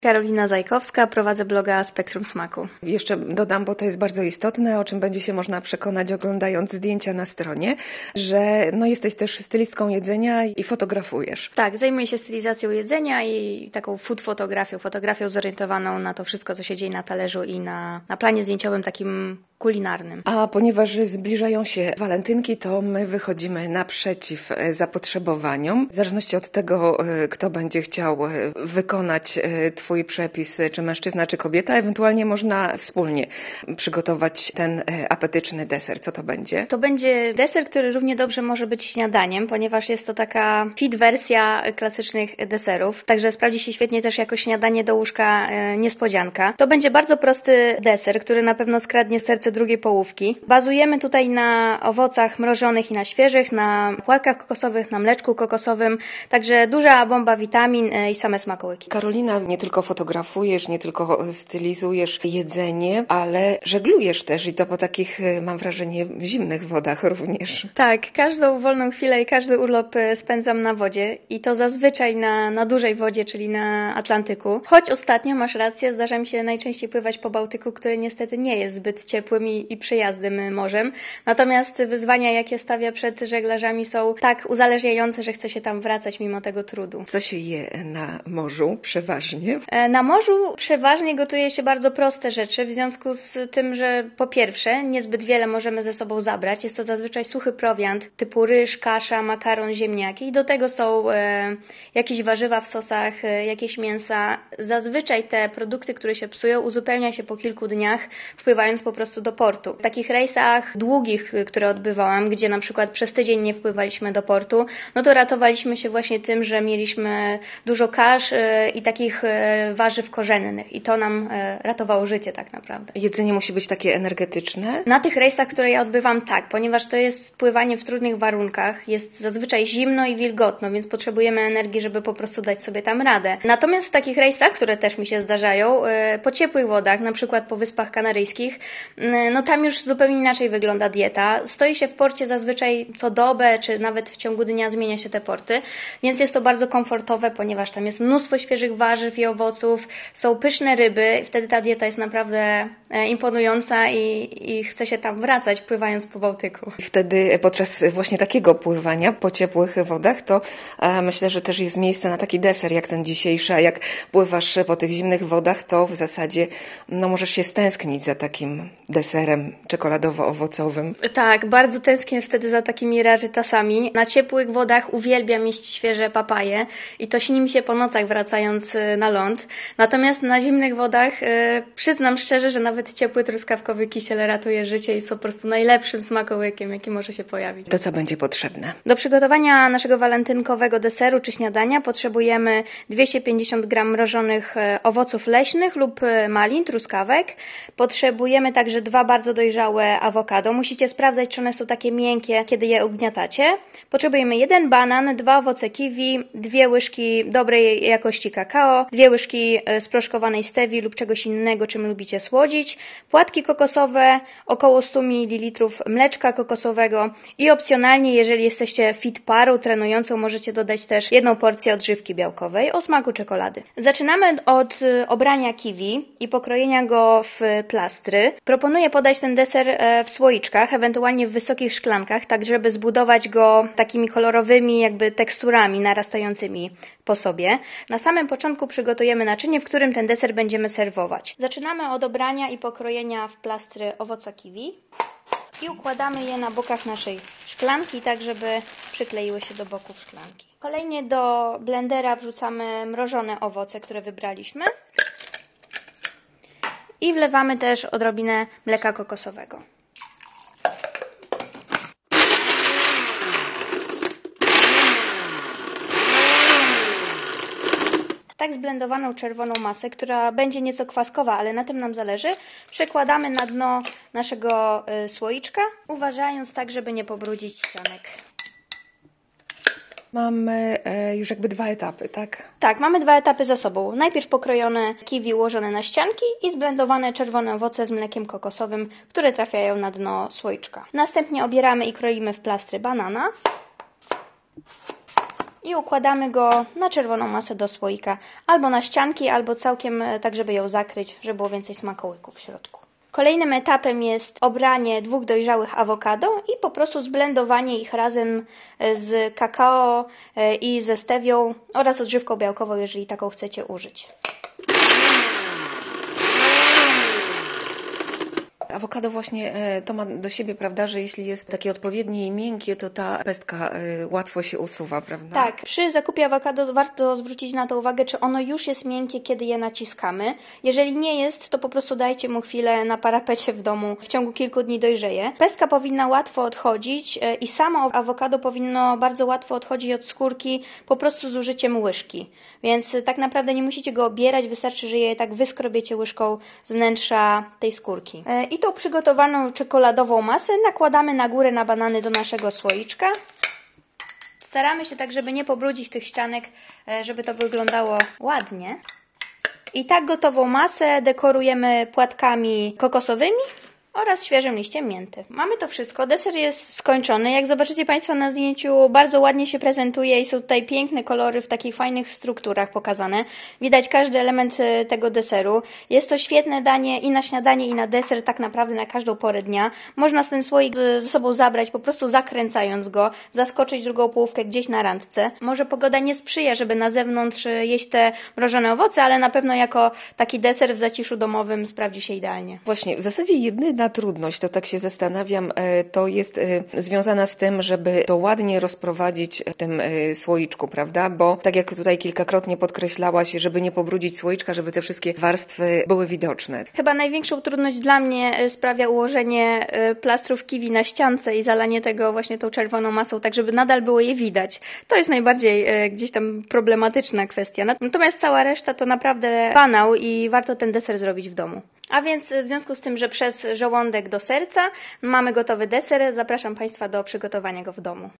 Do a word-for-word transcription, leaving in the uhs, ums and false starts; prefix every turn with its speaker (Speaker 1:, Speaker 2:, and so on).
Speaker 1: Karolina Zajkowska, prowadzę bloga Spektrum Smaku.
Speaker 2: Jeszcze dodam, bo to jest bardzo istotne, o czym będzie się można przekonać oglądając zdjęcia na stronie, że no jesteś też stylistką jedzenia i fotografujesz.
Speaker 1: Tak, zajmuję się stylizacją jedzenia i taką food fotografią, fotografią zorientowaną na to wszystko, co się dzieje na talerzu i na, na planie zdjęciowym takim kulinarnym.
Speaker 2: A ponieważ zbliżają się walentynki, to my wychodzimy naprzeciw zapotrzebowaniom. W zależności od tego, kto będzie chciał wykonać Twój przepis, czy mężczyzna, czy kobieta, ewentualnie można wspólnie przygotować ten apetyczny deser. Co to będzie?
Speaker 1: To będzie deser, który równie dobrze może być śniadaniem, ponieważ jest to taka fit wersja klasycznych deserów. Także sprawdzi się świetnie też jako śniadanie do łóżka niespodzianka. To będzie bardzo prosty deser, który na pewno skradnie serce drugiej połówki. Bazujemy tutaj na owocach mrożonych i na świeżych, na płatkach kokosowych, na mleczku kokosowym, także duża bomba witamin i same smakołyki.
Speaker 2: Karolina, nie tylko fotografujesz, nie tylko stylizujesz jedzenie, ale żeglujesz też i to po takich, mam wrażenie, zimnych wodach również.
Speaker 1: Tak, każdą wolną chwilę i każdy urlop spędzam na wodzie i to zazwyczaj na, na dużej wodzie, czyli na Atlantyku. Choć ostatnio, masz rację, zdarza mi się najczęściej pływać po Bałtyku, który niestety nie jest zbyt ciepłym i, i przyjaznym morzem. Natomiast wyzwania, jakie stawia przed żeglarzami, są tak uzależniające, że chce się tam wracać mimo tego trudu.
Speaker 2: Co się je na morzu przeważnie?
Speaker 1: Na morzu przeważnie gotuje się bardzo proste rzeczy, w związku z tym, że po pierwsze niezbyt wiele możemy ze sobą zabrać. Jest to zazwyczaj suchy prowiant typu ryż, kasza, makaron, ziemniaki i do tego są e, jakieś warzywa w sosach, e, jakieś mięsa. Zazwyczaj te produkty, które się psują, uzupełnia się po kilku dniach, wpływając po prostu do portu. W takich rejsach długich, które odbywałam, gdzie na przykład przez tydzień nie wpływaliśmy do portu, no to ratowaliśmy się właśnie tym, że mieliśmy dużo kasz e, i takich e, warzyw korzennych i to nam e, ratowało życie tak naprawdę.
Speaker 2: Jedzenie musi być takie energetyczne?
Speaker 1: Na tych rejsach, które ja odbywam, tak, ponieważ to jest pływanie w trudnych warunkach, jest zazwyczaj zimno i wilgotno, więc potrzebujemy energii, żeby po prostu dać sobie tam radę. Natomiast w takich rejsach, które też mi się zdarzają, e, po ciepłych wodach, na przykład po Wyspach Kanaryjskich, e, no tam już zupełnie inaczej wygląda dieta. Stoi się w porcie zazwyczaj co dobę, czy nawet w ciągu dnia zmienia się te porty, więc jest to bardzo komfortowe, ponieważ tam jest mnóstwo świeżych warzyw i owoców, są pyszne ryby i wtedy ta dieta jest naprawdę imponująca i, i chce się tam wracać, pływając po Bałtyku.
Speaker 2: I wtedy podczas właśnie takiego pływania po ciepłych wodach, to e, myślę, że też jest miejsce na taki deser jak ten dzisiejszy, a jak pływasz po tych zimnych wodach, to w zasadzie no możesz się stęsknić za takim deserem czekoladowo-owocowym.
Speaker 1: Tak, bardzo tęsknię wtedy za takimi rarytasami. Na ciepłych wodach uwielbiam jeść świeże papaje i to śni mi się po nocach wracając na ląd. Natomiast na zimnych wodach yy, przyznam szczerze, że nawet ciepły truskawkowy kisiel ratuje życie i jest po prostu najlepszym smakołykiem, jaki może się pojawić.
Speaker 2: To co będzie potrzebne?
Speaker 1: Do przygotowania naszego walentynkowego deseru czy śniadania potrzebujemy dwieście pięćdziesiąt gramów mrożonych owoców leśnych lub malin, truskawek. Potrzebujemy także dwa bardzo dojrzałe awokado. Musicie sprawdzać, czy one są takie miękkie, kiedy je ugniatacie. Potrzebujemy jeden banan, dwa owoce kiwi, dwie łyżki dobrej jakości kakao, dwie łyżki sproszkowanej stevii lub czegoś innego, czym lubicie słodzić, płatki kokosowe, około sto mililitrów mleczka kokosowego i opcjonalnie, jeżeli jesteście fit parą trenującą, możecie dodać też jedną porcję odżywki białkowej o smaku czekolady. Zaczynamy od obrania kiwi i pokrojenia go w plastry. Proponuję podać ten deser w słoiczkach, ewentualnie w wysokich szklankach, tak żeby zbudować go takimi kolorowymi jakby teksturami narastającymi po sobie. Na samym początku przygotujemy naczynie, w którym ten deser będziemy serwować. Zaczynamy od obrania i pokrojenia w plastry owoca kiwi i układamy je na bokach naszej szklanki, tak żeby przykleiły się do boków szklanki. Kolejnie do blendera wrzucamy mrożone owoce, które wybraliśmy i wlewamy też odrobinę mleka kokosowego. Tak zblendowaną czerwoną masę, która będzie nieco kwaskowa, ale na tym nam zależy, przekładamy na dno naszego y, słoiczka, uważając tak, żeby nie pobrudzić ścianek.
Speaker 2: Mamy e, już jakby dwa etapy, tak?
Speaker 1: Tak, mamy dwa etapy za sobą. Najpierw pokrojone kiwi ułożone na ścianki i zblendowane czerwone owoce z mlekiem kokosowym, które trafiają na dno słoiczka. Następnie obieramy i kroimy w plastry banana. i układamy go na czerwoną masę do słoika, albo na ścianki, albo całkiem tak, żeby ją zakryć, żeby było więcej smakołyków w środku. Kolejnym etapem jest obranie dwóch dojrzałych awokado i po prostu zblendowanie ich razem z kakao i ze stewią oraz odżywką białkową, jeżeli taką chcecie użyć.
Speaker 2: Awokado właśnie to ma do siebie, prawda, że jeśli jest takie odpowiednie i miękkie, to ta pestka łatwo się usuwa, prawda?
Speaker 1: Tak, przy zakupie awokado warto zwrócić na to uwagę, czy ono już jest miękkie, kiedy je naciskamy. Jeżeli nie jest, to po prostu dajcie mu chwilę na parapecie w domu, w ciągu kilku dni dojrzeje. Pestka powinna łatwo odchodzić i samo awokado powinno bardzo łatwo odchodzić od skórki po prostu z użyciem łyżki. Więc tak naprawdę nie musicie go obierać, wystarczy, że je tak wyskrobiecie łyżką z wnętrza tej skórki. I tą przygotowaną czekoladową masę nakładamy na górę na banany do naszego słoiczka. Staramy się tak, żeby nie pobrudzić tych ścianek, żeby to wyglądało ładnie. I tak gotową masę dekorujemy płatkami kokosowymi oraz świeżym liściem mięty. Mamy to wszystko, deser jest skończony. Jak zobaczycie Państwo na zdjęciu, bardzo ładnie się prezentuje i są tutaj piękne kolory w takich fajnych strukturach pokazane. Widać każdy element tego deseru. Jest to świetne danie i na śniadanie, i na deser, tak naprawdę na każdą porę dnia. Można ten słoik ze sobą zabrać, po prostu zakręcając go, zaskoczyć drugą połówkę gdzieś na randce. Może pogoda nie sprzyja, żeby na zewnątrz jeść te mrożone owoce, ale na pewno jako taki deser w zaciszu domowym sprawdzi się idealnie.
Speaker 2: Właśnie, w zasadzie jedyna trudność, to tak się zastanawiam, to jest związana z tym, żeby to ładnie rozprowadzić w tym słoiczku, prawda? Bo tak jak tutaj kilkakrotnie podkreślałaś, żeby nie pobrudzić słoiczka, żeby te wszystkie warstwy były widoczne.
Speaker 1: Chyba największą trudność dla mnie sprawia ułożenie plastrów kiwi na ściance i zalanie tego właśnie tą czerwoną masą, tak żeby nadal było je widać. To jest najbardziej gdzieś tam problematyczna kwestia. Natomiast cała reszta to naprawdę banał i warto ten deser zrobić w domu. A więc w związku z tym, że przez żołądek do serca mamy gotowy deser, zapraszam Państwa do przygotowania go w domu.